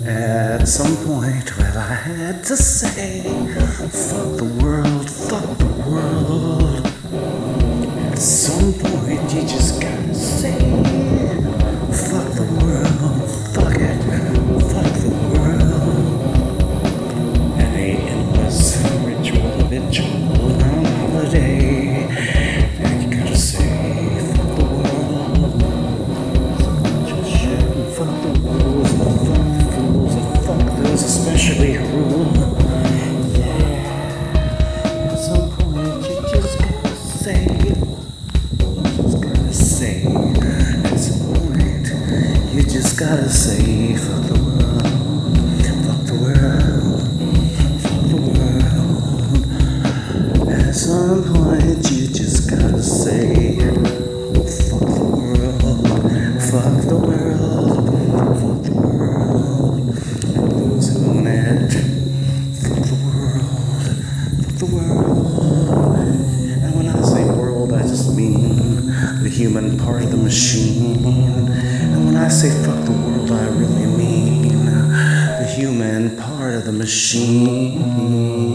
At some point, well, I had to say, fuck the world, fuck the world. At some point, you just gotta say, fuck the world, fuck it, fuck the world. And a endless ritual habitual on holiday. And you gotta say, fuck the world. Just shit, fuck the rules, fuck the fools, fuck those especially who. Yeah. At some point, you just gotta say. At some point, you just gotta say, fuck the world, fuck the world, fuck the world. At some point, you just gotta say, fuck the world, fuck the world, fuck the world. And those who own it, fuck the world, fuck the world. And when I say world, I just mean the human part of the machine. And when I say fuck the world, I really mean the human part of the machine.